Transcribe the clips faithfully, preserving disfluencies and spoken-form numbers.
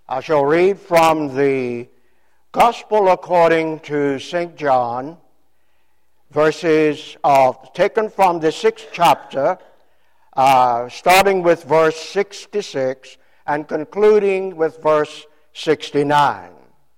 I shall read from the Gospel according to Saint John, verses uh, taken from the sixth chapter, uh, starting with verse sixty-six and concluding with verse sixty-nine.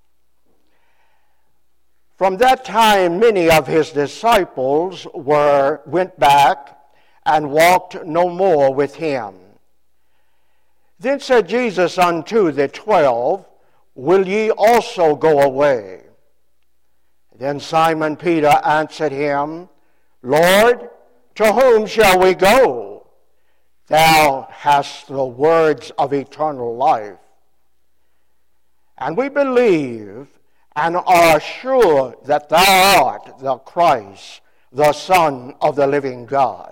From that time, many of his disciples were went back and walked no more with him. Then said Jesus unto the twelve, Will ye also go away? Then Simon Peter answered him, Lord, to whom shall we go? Thou hast the words of eternal life. And we believe and are sure that thou art the Christ, the Son of the living God.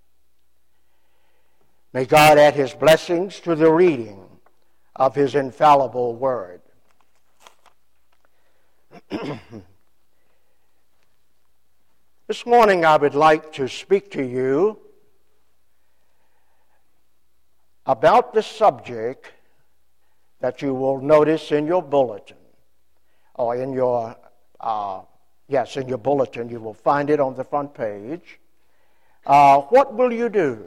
May God add his blessings to the reading of his infallible word. This morning I would like to speak to you about the subject that you will notice in your bulletin, or in your, uh, yes, in your bulletin. You will find it on the front page. Uh, what will you do?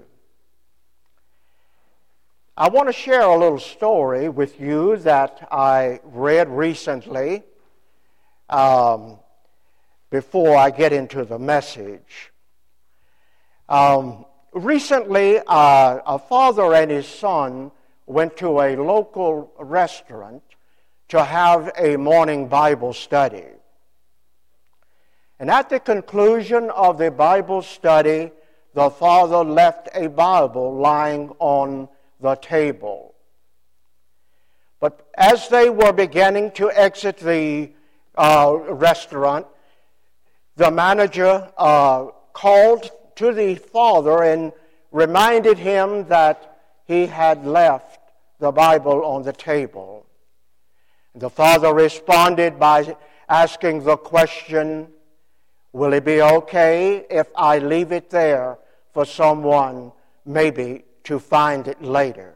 I want to share a little story with you that I read recently um, before I get into the message. Um, recently, uh, a father and his son went to a local restaurant to have a morning Bible study. And at the conclusion of the Bible study, the father left a Bible lying on the table. But as they were beginning to exit the uh, restaurant, the manager uh, called to the father and reminded him that he had left the Bible on the table. The father responded by asking the question, will it be okay if I leave it there for someone maybe to find it later?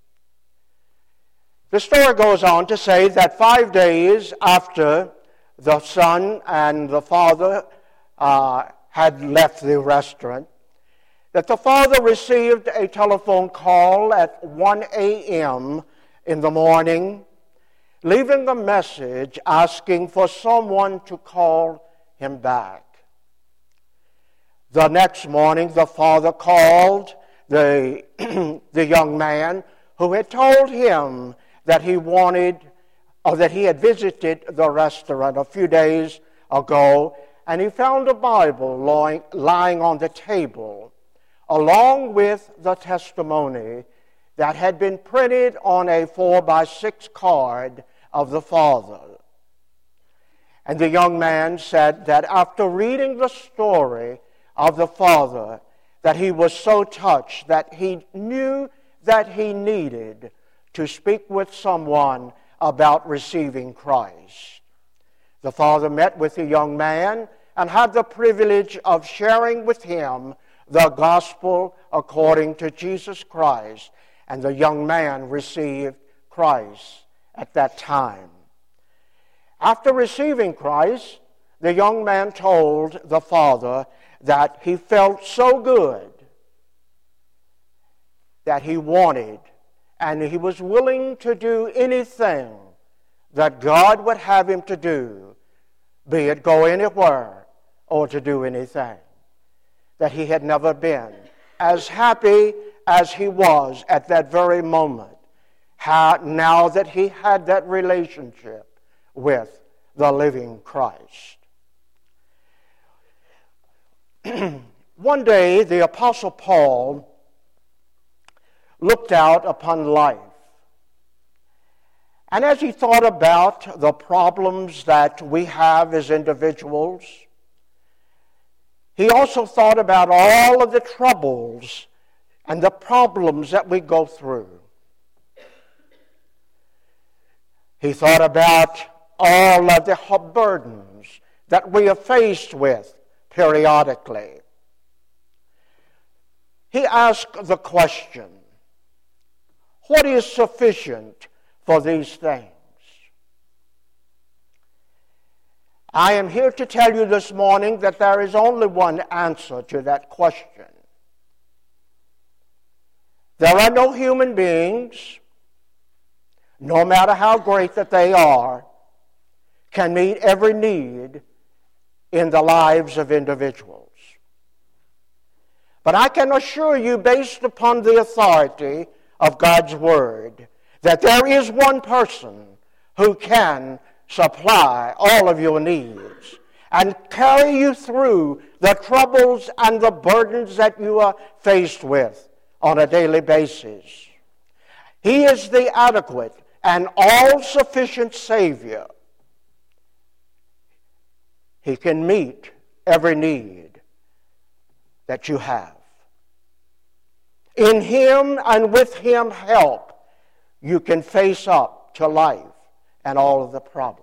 The story goes on to say that five days after the son and the father uh, had left the restaurant, that the father received a telephone call at one a.m. in the morning, leaving a message asking for someone to call him back. The next morning, the father called the, the young man who had told him that he wanted, or that he had visited the restaurant a few days ago, and he found a Bible lying, lying on the table, along with the testimony that had been printed on a four by six card of the father. And the young man said that after reading the story of the father, that he was so touched that he knew that he needed to speak with someone about receiving Christ. The father met with the young man and had the privilege of sharing with him the gospel according to Jesus Christ, and the young man received Christ at that time. After receiving Christ, the young man told the father that he felt so good that he wanted and he was willing to do anything that God would have him to do, be it go anywhere or to do anything, that he had never been as happy as he was at that very moment, how, now that he had that relationship with the living Christ. One day, the Apostle Paul looked out upon life. And as he thought about the problems that we have as individuals, he also thought about all of the troubles and the problems that we go through. He thought about all of the burdens that we are faced with periodically. He asked the question, what is sufficient for these things? I am here to tell you this morning that there is only one answer to that question. There are no human beings, no matter how great that they are, can meet every need in the lives of individuals. But I can assure you, based upon the authority of God's Word, that there is one person who can supply all of your needs and carry you through the troubles and the burdens that you are faced with on a daily basis. He is the adequate and all-sufficient Savior. He can meet every need that you have. In Him and with Him help, you can face up to life and all of the problems.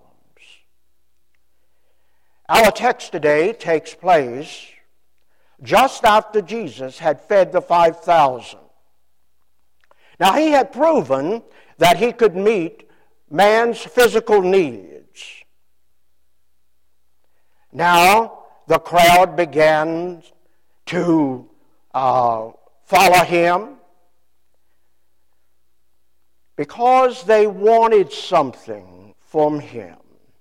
Our text today takes place just after Jesus had fed the five thousand. Now, He had proven that He could meet man's physical needs. Now, the crowd began to uh, follow Him because they wanted something from Him.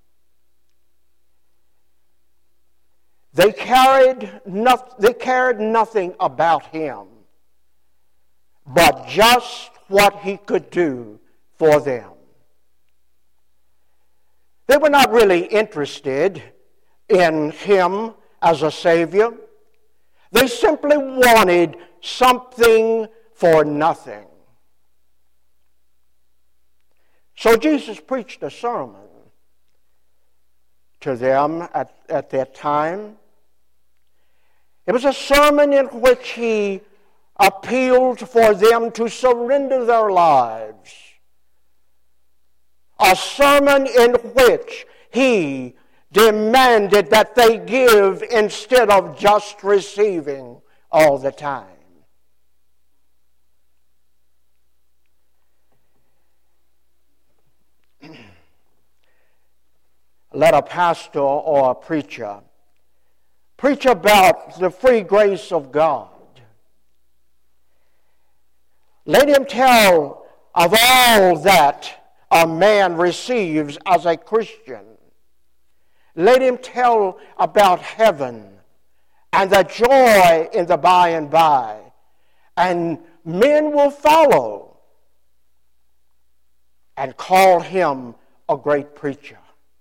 They carried, no, they cared nothing about Him, but just what He could do for them. They were not really interested in Him as a Savior. They simply wanted something for nothing. So Jesus preached a sermon to them at, at that time. It was a sermon in which He appealed for them to surrender their lives. A sermon in which He demanded that they give instead of just receiving all the time. Let a pastor or a preacher preach about the free grace of God. Let him tell of all that a man receives as a Christian. Let him tell about heaven and the joy in the by and by. And men will follow and call him a great preacher.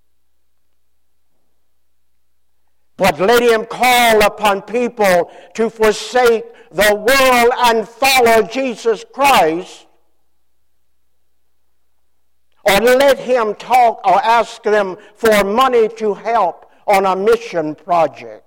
But let him call upon people to forsake the world and follow Jesus Christ. Or let him talk or ask them for money to help on a mission project.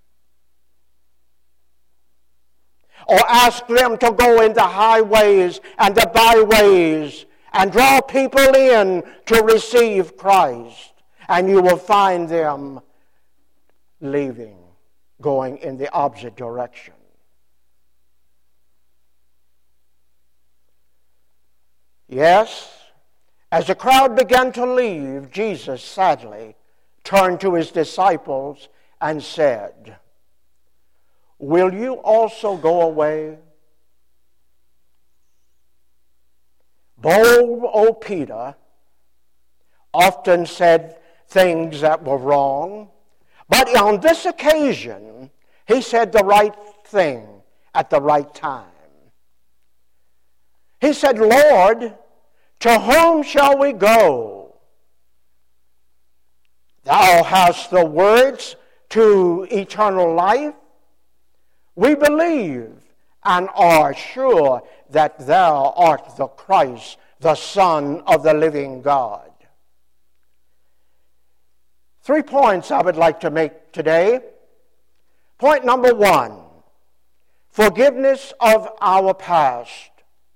Or ask them to go in the highways and the byways and draw people in to receive Christ. And you will find them leaving, going in the opposite direction. Yes, as the crowd began to leave, Jesus sadly turned to His disciples and said, "Will you also go away?" Bold old Peter often said things that were wrong, but on this occasion, he said the right thing at the right time. He said, "Lord, to whom shall we go? Thou hast the words to eternal life. We believe and are sure that Thou art the Christ, the Son of the living God." Three points I would like to make today. Point number one, forgiveness of our past.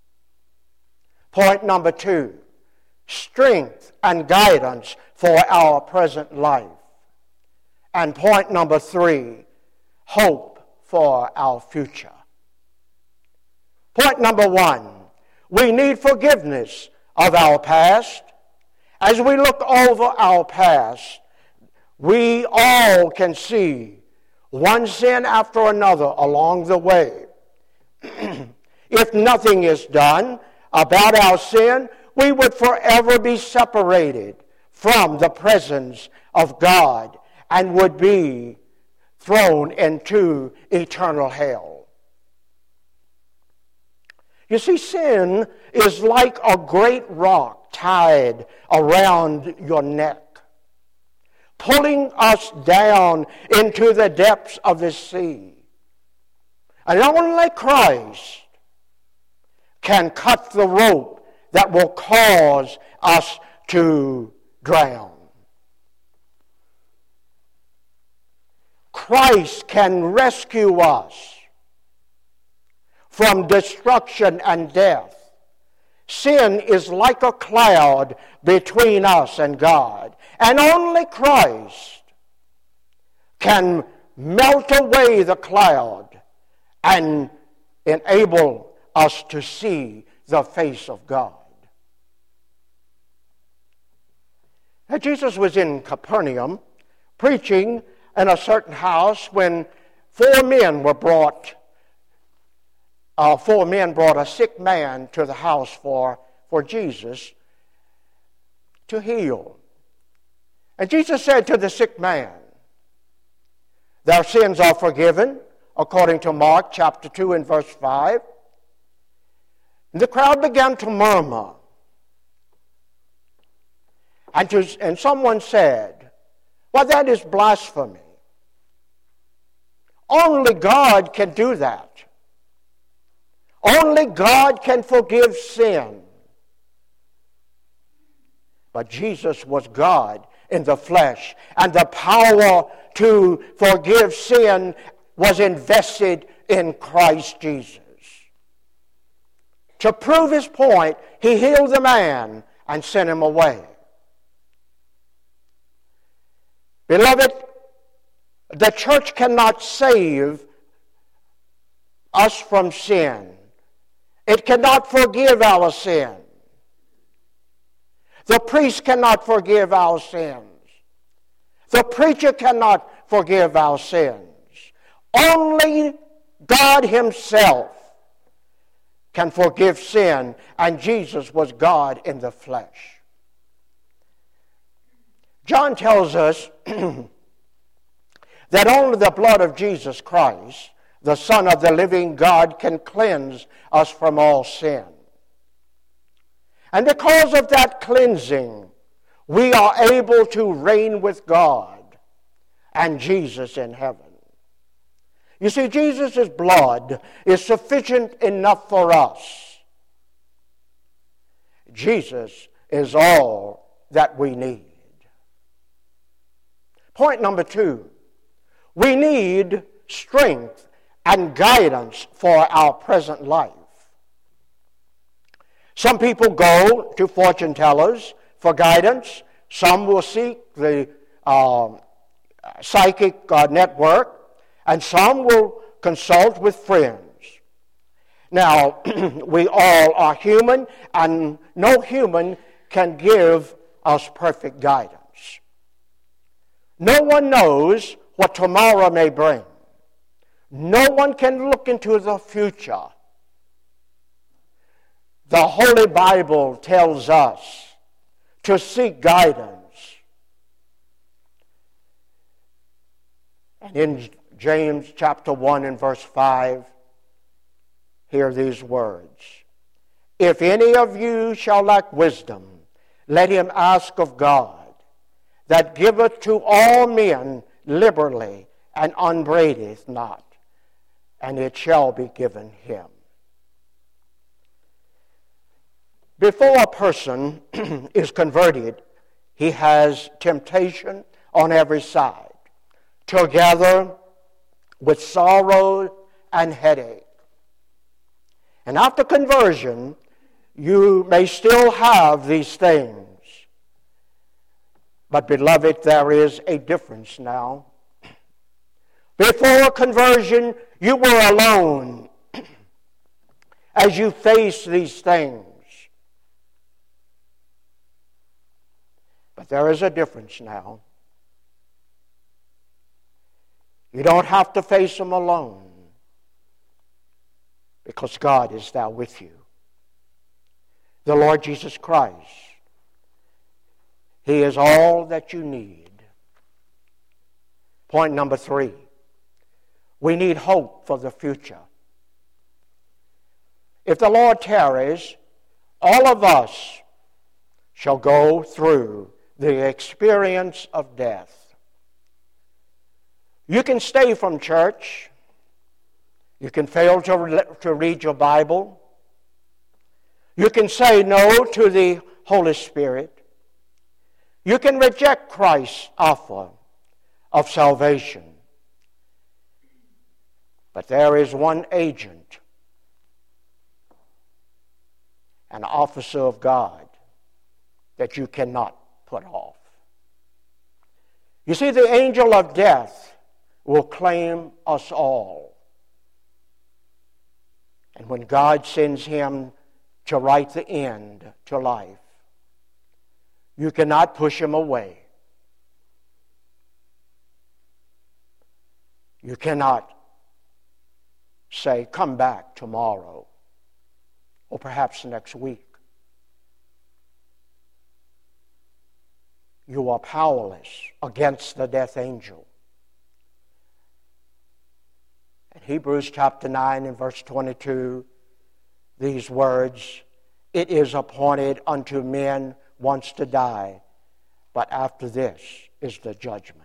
Point number two, strength and guidance for our present life. And point number three, hope for our future. Point number one, we need forgiveness of our past, as we look over our past, we all can see one sin after another along the way. If nothing is done about our sin, we would forever be separated from the presence of God and would be thrown into eternal hell. You see, sin is like a great rock tied around your neck, pulling us down into the depths of the sea. And only Christ can cut the rope that will cause us to drown. Christ can rescue us from destruction and death. Sin is like a cloud between us and God, and only Christ can melt away the cloud and enable us to see the face of God. Now, Jesus was in Capernaum preaching in a certain house when four men were brought Uh, four men brought a sick man to the house for, for Jesus to heal. And Jesus said to the sick man, "Their sins are forgiven," according to Mark chapter two and verse five. And the crowd began to murmur. And, to, and someone said, "Well, that is blasphemy. Only God can do that. Only God can forgive sin." But Jesus was God in the flesh, and the power to forgive sin was invested in Christ Jesus. To prove his point, he healed the man and sent him away. Beloved, the church cannot save us from sin. It cannot forgive our sin. The priest cannot forgive our sins. The preacher cannot forgive our sins. Only God himself can forgive sin, and Jesus was God in the flesh. John tells us that only the blood of Jesus Christ, the Son of the living God, can cleanse us from all sin. And because of that cleansing, we are able to reign with God and Jesus in heaven. You see, Jesus' blood is sufficient enough for us. Jesus is all that we need. Point number two, we need strength and guidance for our present life. Some people go to fortune tellers for guidance. Some will seek the uh, psychic uh, network, and some will consult with friends. Now, we all are human, and no human can give us perfect guidance. No one knows what tomorrow may bring. No one can look into the future. The Holy Bible tells us to seek guidance. And in James chapter one and verse five, hear these words. "If any of you shall lack wisdom, let him ask of God, that giveth to all men liberally and upbraideth not, and it shall be given him." Before a person is converted, he has temptation on every side, together with sorrow and headache. And after conversion, you may still have these things. But beloved, there is a difference now. Before conversion, you were alone as you faced these things. But there is a difference now. You don't have to face them alone, because God is there with you. The Lord Jesus Christ, He is all that you need. Point number three, we need hope for the future. If the Lord tarries, all of us shall go through the experience of death. You can stay from church. You can fail to, re- to read your Bible. You can say no to the Holy Spirit. You can reject Christ's offer of salvation. But there is one agent, an officer of God, that you cannot put off. You see, the angel of death will claim us all. And when God sends him to write the end to life, you cannot push him away. You cannot say, come back tomorrow, or perhaps next week. You are powerless against the death angel. In Hebrews chapter nine and verse twenty-two, these words, it is appointed unto men once to die, but after this is the judgment.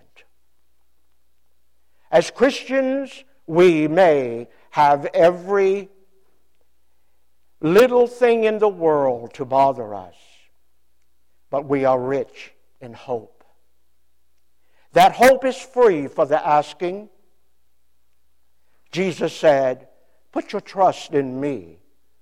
As Christians, we may have every little thing in the world to bother us, but we are rich in hope. That hope is free for the asking. Jesus said, put your trust in me.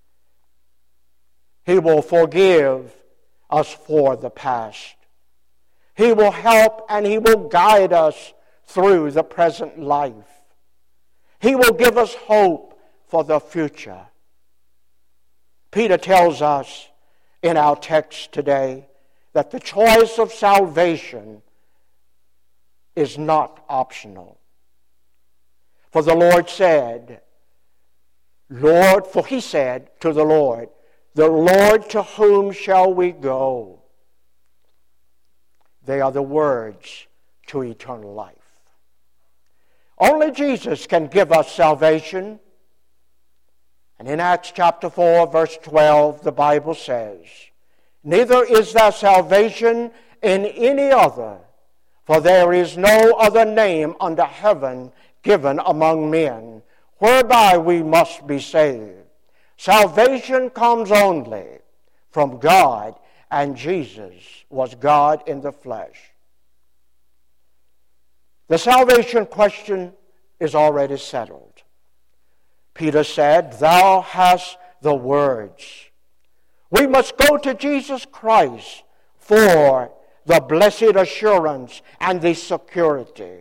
He will forgive us for the past. He will help and He will guide us through the present life. He will give us hope for the future. Peter tells us in our text today that the choice of salvation is not optional. For the Lord said, Lord, for He said to the Lord, the Lord, to whom shall we go? They are the words to eternal life. Only Jesus can give us salvation. And in Acts chapter four, verse twelve, the Bible says, neither is there salvation in any other, for there is no other name under heaven given among men, whereby we must be saved. Salvation comes only from God, and Jesus was God in the flesh. The salvation question is already settled. Peter said, thou hast the words. We must go to Jesus Christ for the blessed assurance and the security.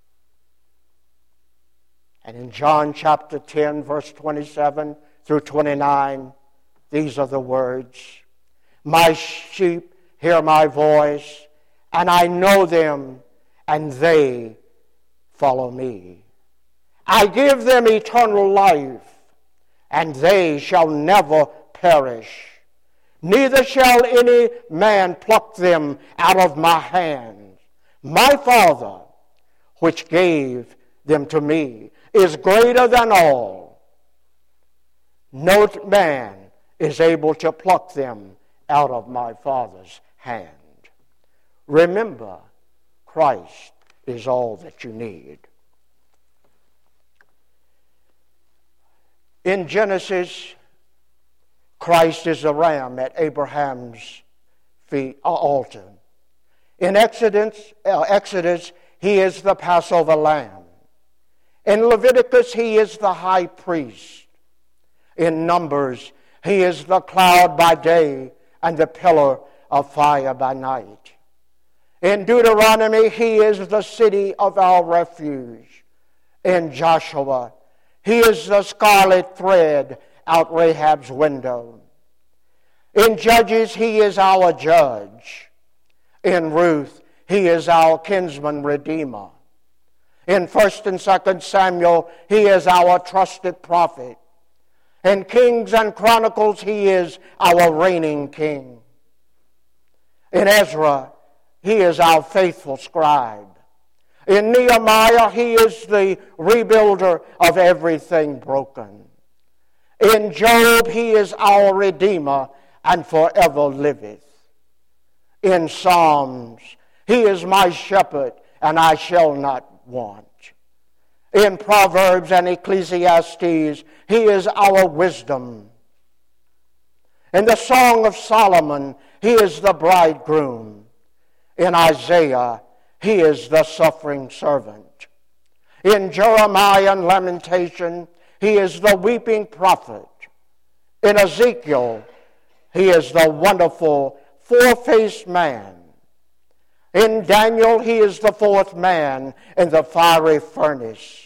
And in John chapter ten, verse twenty-seven through twenty-nine, these are the words. My sheep hear my voice, and I know them, and they follow me. I give them eternal life, and they shall never perish. Neither shall any man pluck them out of my hand. My Father, which gave them to me, is greater than all. No man is able to pluck them out of my Father's hand. Remember, Christ is all that you need. In Genesis, Christ is the ram at Abraham's feet, uh, altar. In Exodus, uh, Exodus, He is the Passover lamb. In Leviticus, He is the high priest. In Numbers, He is the cloud by day and the pillar of fire by night. In Deuteronomy, He is the city of our refuge. In Joshua, He is the scarlet thread out Rahab's window. In Judges, He is our judge. In Ruth, he is our kinsman redeemer. In First and Second Samuel, he is our trusted prophet. In Kings and Chronicles, he is our reigning king. In Ezra, he is our faithful scribe. In Nehemiah, he is the rebuilder of everything broken. In Job, he is our redeemer and forever liveth. In Psalms, he is my shepherd, and I shall not want. In Proverbs and Ecclesiastes, he is our wisdom. In the Song of Solomon, he is the bridegroom. In Isaiah, he is the suffering servant. In Jeremiah and Lamentation, he is the weeping prophet. In Ezekiel, he is the wonderful four-faced man. In Daniel, he is the fourth man in the fiery furnace.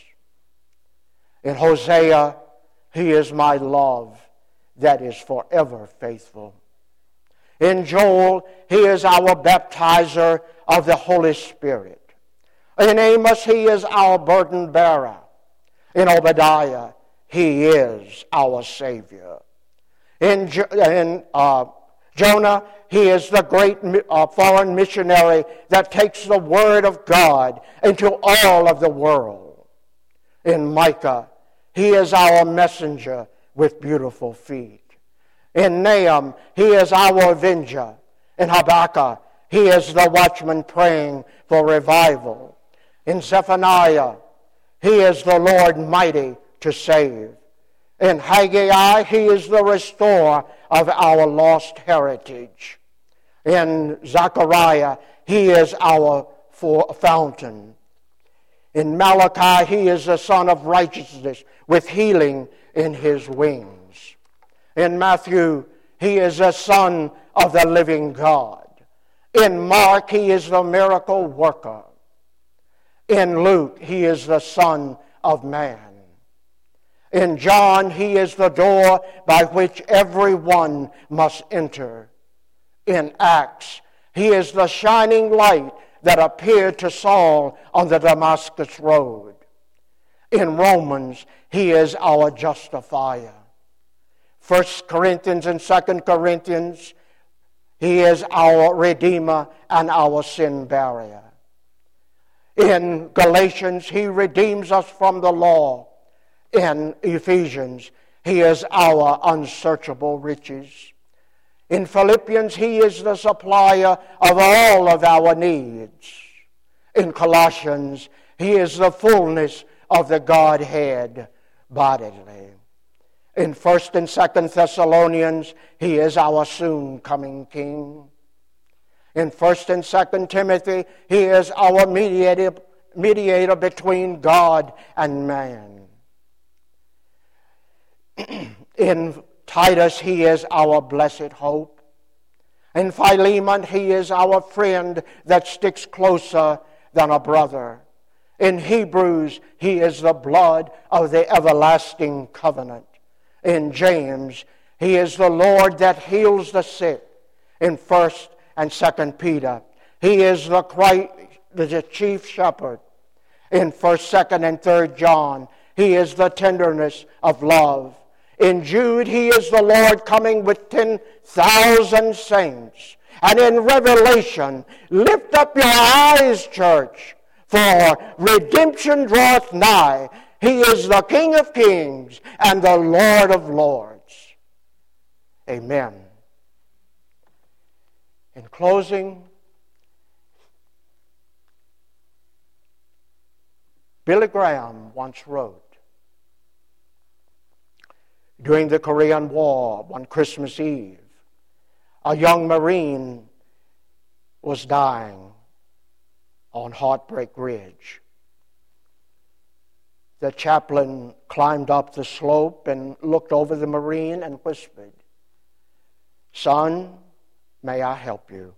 In Hosea, he is my love that is forever faithful. In Joel, he is our baptizer of the Holy Spirit. In Amos, he is our burden bearer. In Obadiah, he is our Savior. In, in uh, Jonah, he is the great uh, foreign missionary that takes the word of God into all of the world. In Micah, he is our messenger with beautiful feet. In Nahum, he is our avenger. In Habakkuk, he is the watchman praying for revival. In Zephaniah, he is the Lord mighty to save. In Haggai, he is the restorer of our lost heritage. In Zechariah, he is our fountain. In Malachi, he is the Son of righteousness with healing in his wings. In Matthew, he is the Son of the living God. In Mark, he is the miracle worker. In Luke, he is the Son of Man. In John, he is the door by which everyone must enter. In Acts, he is the shining light that appeared to Saul on the Damascus road. In Romans, he is our justifier. First Corinthians and Second Corinthians, he is our redeemer and our sin barrier. In Galatians, he redeems us from the law. In Ephesians, he is our unsearchable riches. In Philippians, he is the supplier of all of our needs. In Colossians, he is the fullness of the Godhead bodily. In First and Second Thessalonians, he is our soon-coming King. In First and Second Timothy, he is our mediator, mediator between God and man. In Titus, he is our blessed hope. In Philemon, he is our friend that sticks closer than a brother. In Hebrews, he is the blood of the everlasting covenant. In James, he is the Lord that heals the sick. In First and Second Peter, he is the Christ, the chief shepherd. In First, Second, and Third John, he is the tenderness of love. In Jude, he is the Lord coming with ten thousand saints. And in Revelation, lift up your eyes, church, for redemption draweth nigh. He is the King of kings and the Lord of lords. Amen. In closing, Billy Graham once wrote, during the Korean War, one Christmas Eve, a young Marine was dying on Heartbreak Ridge. The chaplain climbed up the slope and looked over the Marine and whispered, "Son, may I help you?"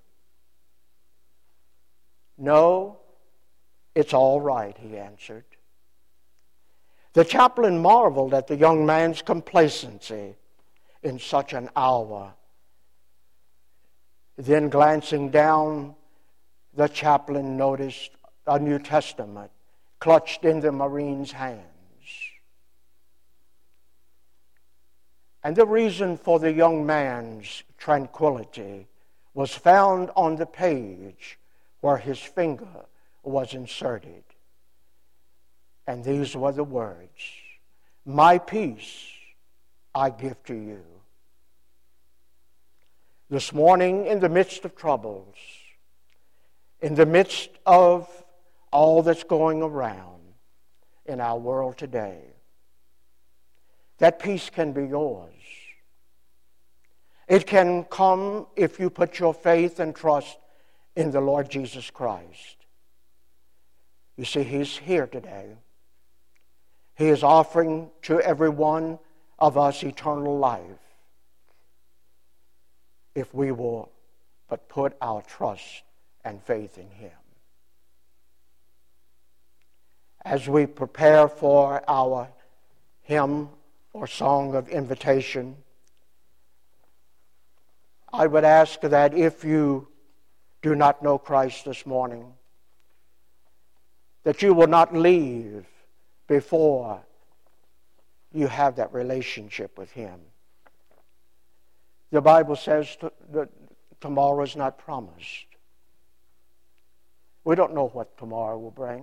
"No, it's all right," he answered. The chaplain marveled at the young man's complacency in such an hour. Then glancing down the chaplain noticed a New Testament clutched in the Marine's hands. And the reason for the young man's tranquility was found on the page where his finger was inserted. And these were the words, "My peace I give to you." This morning, in the midst of troubles, in the midst of all that's going around in our world today, that peace can be yours. It can come if you put your faith and trust in the Lord Jesus Christ. You see, He's here today. He is offering to every one of us eternal life if we will but put our trust and faith in Him. As we prepare for our hymn or song of invitation, I would ask that if you do not know Christ this morning, that you will not leave before you have that relationship with Him. The Bible says that tomorrow is not promised. We don't know what tomorrow will bring.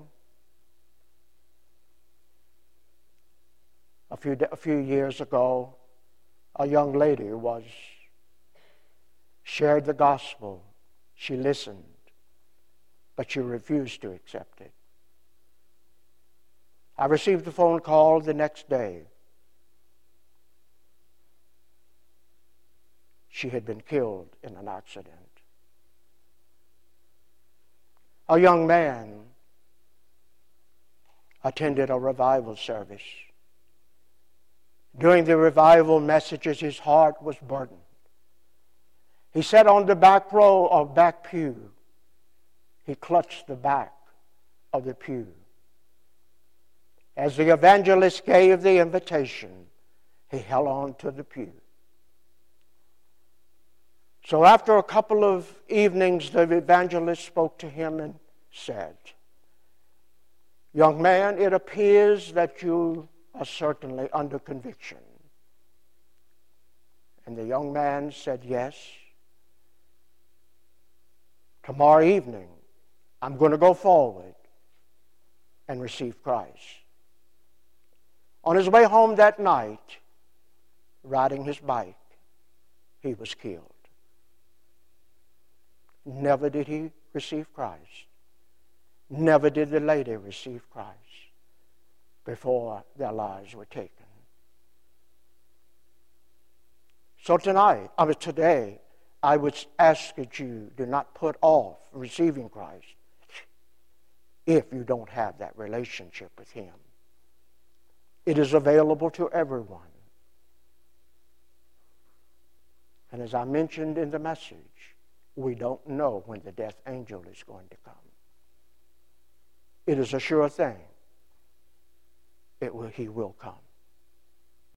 A few, a few years ago, a young lady was shared the gospel. She listened, but she refused to accept it. I received a phone call the next day. She had been killed in an accident. A young man attended a revival service. During the revival messages, his heart was burdened. He sat on the back row of back pew. He clutched the back of the pew. As the evangelist gave the invitation, he held on to the pew. So after a couple of evenings, the evangelist spoke to him and said, "Young man, it appears that you are certainly under conviction." And the young man said, "Yes. Tomorrow evening, I'm going to go forward and receive Christ." On his way home that night, riding his bike, he was killed. Never did he receive Christ. Never did the lady receive Christ before their lives were taken. So tonight, I mean today, I would ask that you do not put off receiving Christ if you don't have that relationship with Him. It is available to everyone. And as I mentioned in the message, we don't know when the death angel is going to come. It is a sure thing. It will, he will come.